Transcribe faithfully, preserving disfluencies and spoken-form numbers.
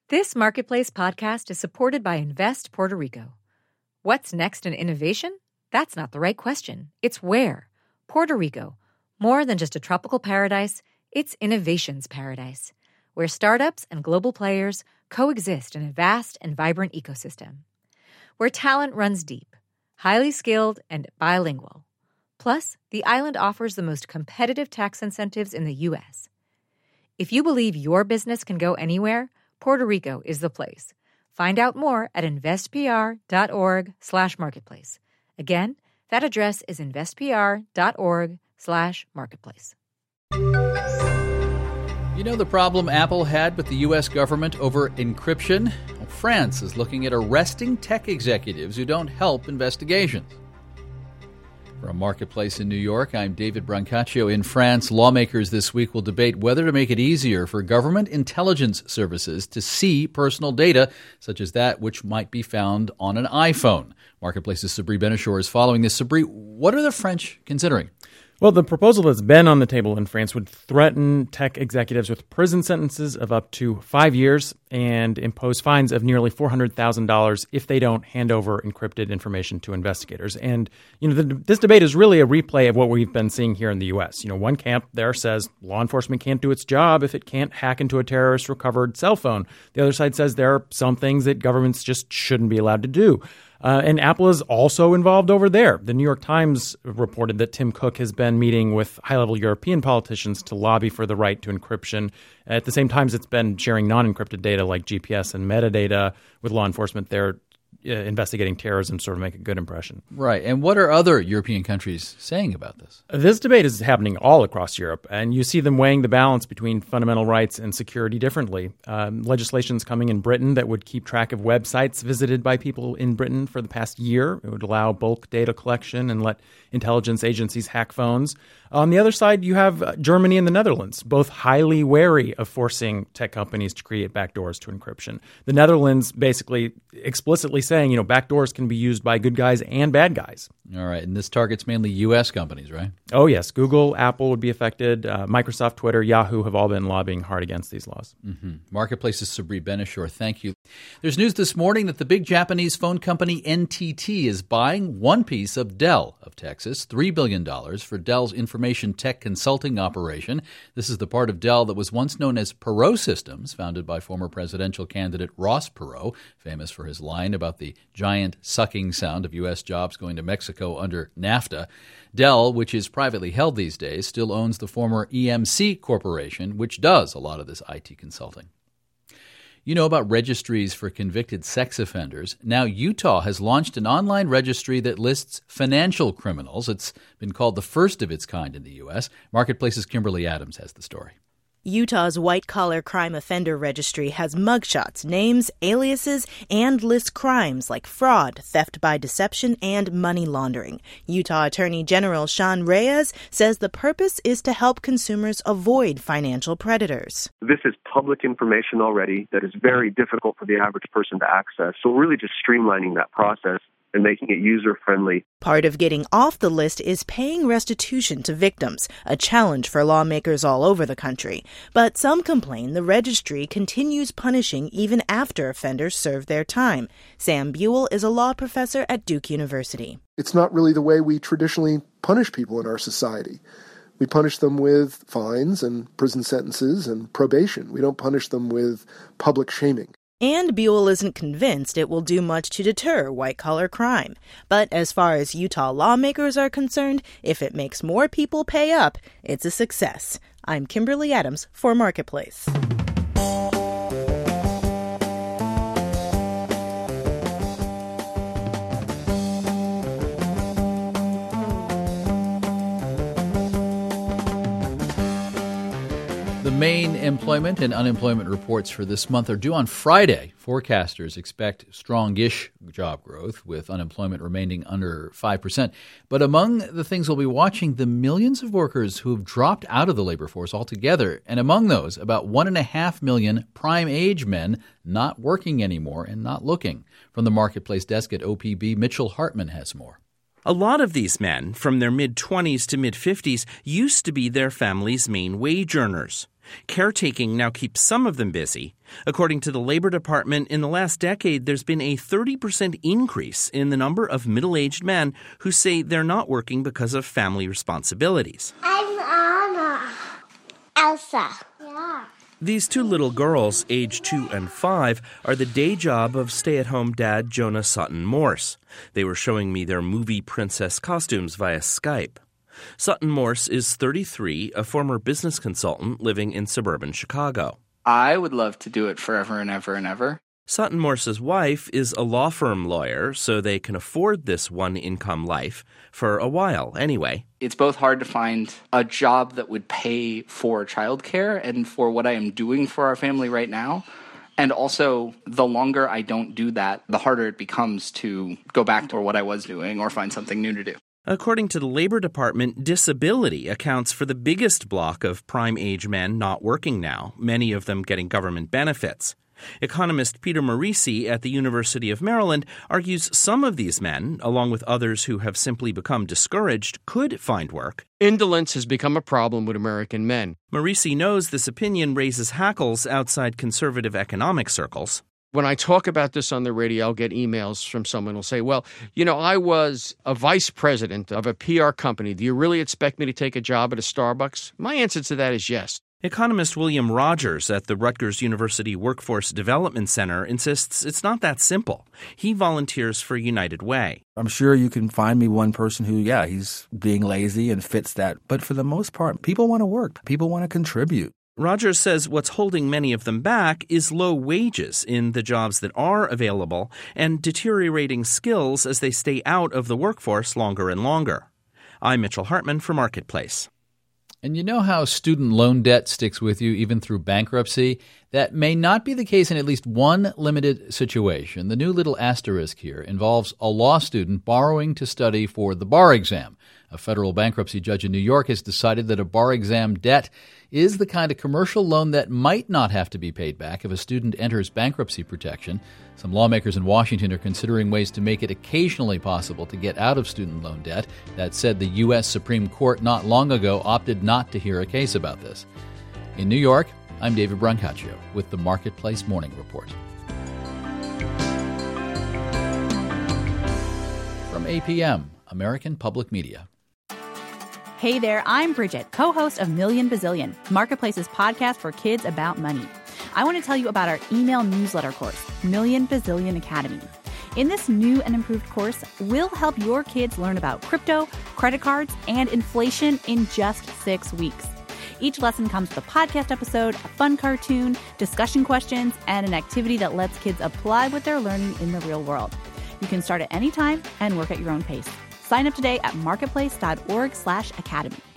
This Marketplace podcast is supported by Invest Puerto Rico. What's next in innovation? That's not the right question. It's where. Puerto Rico. More than just a tropical paradise, it's innovation's paradise, where startups and global players coexist in a vast and vibrant ecosystem. Where talent runs deep, highly skilled, and bilingual. Plus, the island offers the most competitive tax incentives in the U S. If you believe your business can go anywhere, Puerto Rico is the place. Find out more at investpr.org slash marketplace. Again, that address is investpr.org slash marketplace. You know the problem Apple had with the U S government over encryption? Well, France is looking at arresting tech executives who don't help investigations. From Marketplace in New York, I'm David Brancaccio. In France, lawmakers this week will debate whether to make it easier for government intelligence services to see personal data, such as that which might be found on an iPhone. Marketplace's Sabri Benishore is following this. Sabri, what are the French considering? Well, the proposal that's been on the table in France would threaten tech executives with prison sentences of up to five years and impose fines of nearly four hundred thousand dollars if they don't hand over encrypted information to investigators. And, you know, the, this debate is really a replay of what we've been seeing here in the U S. You know, one camp there says law enforcement can't do its job if it can't hack into a terrorist recovered cell phone. The other side says there are some things that governments just shouldn't be allowed to do. Uh, and Apple is also involved over there. The New York Times reported that Tim Cook has been meeting with high-level European politicians to lobby for the right to encryption. At the same time, it's been sharing non-encrypted data like G P S and metadata with law enforcement there. Uh, investigating terrorism sort of make a good impression. Right. And what are other European countries saying about this? This debate is happening all across Europe, and you see them weighing the balance between fundamental rights and security differently. Um, legislation's coming in Britain that would keep track of websites visited by people in Britain for the past year. It would allow bulk data collection and let intelligence agencies hack phones. On the other side, you have Germany and the Netherlands, both highly wary of forcing tech companies to create backdoors to encryption. The Netherlands basically explicitly saying, you know, backdoors can be used by good guys and bad guys. All right. And this targets mainly U S companies, right? Oh, yes. Google, Apple would be affected. Uh, Microsoft, Twitter, Yahoo have all been lobbying hard against these laws. Mm-hmm. Marketplace's Sabri Benishore. Thank you. There's news this morning that the big Japanese phone company N T T is buying one piece of Dell of Texas, three billion dollars for Dell's information tech consulting operation. This is the part of Dell that was once known as Perot Systems, founded by former presidential candidate Ross Perot, famous for his line about the giant sucking sound of U S jobs going to Mexico under NAFTA. Dell, which is privately held these days, still owns the former E M C Corporation, which does a lot of this I T consulting. You know about registries for convicted sex offenders. Now Utah has launched an online registry that lists financial criminals. It's been called the first of its kind in the U S. Marketplace's Kimberly Adams has the story. Utah's white-collar crime offender registry has mugshots, names, aliases, and lists crimes like fraud, theft by deception, and money laundering. Utah Attorney General Sean Reyes says the purpose is to help consumers avoid financial predators. This is public information already that is very difficult for the average person to access, so we're really just streamlining that process and making it user-friendly. Part of getting off the list is paying restitution to victims, a challenge for lawmakers all over the country. But some complain the registry continues punishing even after offenders serve their time. Sam Buell is a law professor at Duke University. It's not really the way we traditionally punish people in our society. We punish them with fines and prison sentences and probation. We don't punish them with public shaming. And Buell isn't convinced it will do much to deter white-collar crime. But as far as Utah lawmakers are concerned, if it makes more people pay up, it's a success. I'm Kimberly Adams for Marketplace. The main employment and unemployment reports for this month are due on Friday. Forecasters expect strong-ish job growth, with unemployment remaining under five percent. But among the things we'll be watching, the millions of workers who have dropped out of the labor force altogether, and among those, about one and a half million prime-age men not working anymore and not looking. From the Marketplace desk at O P B, Mitchell Hartman has more. A lot of these men, from their mid-twenties to mid-fifties, used to be their family's main wage earners. Caretaking now keeps some of them busy. According to the Labor Department, in the last decade, there's been a thirty percent increase in the number of middle-aged men who say they're not working because of family responsibilities. I'm Anna. Elsa. Yeah. These two little girls, age two and five, are the day job of stay-at-home dad Jonah Sutton Morse. They were showing me their movie princess costumes via Skype. Sutton Morse is thirty-three, a former business consultant living in suburban Chicago. I would love to do it forever and ever and ever. Sutton Morse's wife is a law firm lawyer, so they can afford this one-income life, for a while anyway. It's both hard to find a job that would pay for childcare and for what I am doing for our family right now. And also, the longer I don't do that, the harder it becomes to go back to what I was doing or find something new to do. According to the Labor Department, disability accounts for the biggest block of prime-age men not working now, many of them getting government benefits. Economist Peter Morici at the University of Maryland argues some of these men, along with others who have simply become discouraged, could find work. Indolence has become a problem with American men. Morici knows this opinion raises hackles outside conservative economic circles. When I talk about this on the radio, I'll get emails from someone who'll say, well, you know, I was a vice president of a P R company. Do you really expect me to take a job at a Starbucks? My answer to that is yes. Economist William Rogers at the Rutgers University Workforce Development Center insists it's not that simple. He volunteers for United Way. I'm sure you can find me one person who, yeah, he's being lazy and fits that. But for the most part, people want to work. People want to contribute. Rogers says what's holding many of them back is low wages in the jobs that are available and deteriorating skills as they stay out of the workforce longer and longer. I'm Mitchell Hartman for Marketplace. And you know how student loan debt sticks with you even through bankruptcy? That may not be the case in at least one limited situation. The new little asterisk here involves a law student borrowing to study for the bar exam. A federal bankruptcy judge in New York has decided that a bar exam debt is the kind of commercial loan that might not have to be paid back if a student enters bankruptcy protection. Some lawmakers in Washington are considering ways to make it occasionally possible to get out of student loan debt. That said, the U S Supreme Court not long ago opted not to hear a case about this. In New York, I'm David Brancaccio with the Marketplace Morning Report. From A P M, American Public Media. Hey there, I'm Bridget, co-host of Million Bazillion, Marketplace's podcast for kids about money. I want to tell you about our email newsletter course, Million Bazillion Academy. In this new and improved course, we'll help your kids learn about crypto, credit cards, and inflation in just six weeks. Each lesson comes with a podcast episode, a fun cartoon, discussion questions, and an activity that lets kids apply what they're learning in the real world. You can start at any time and work at your own pace. Sign up today at marketplace.org slash academy.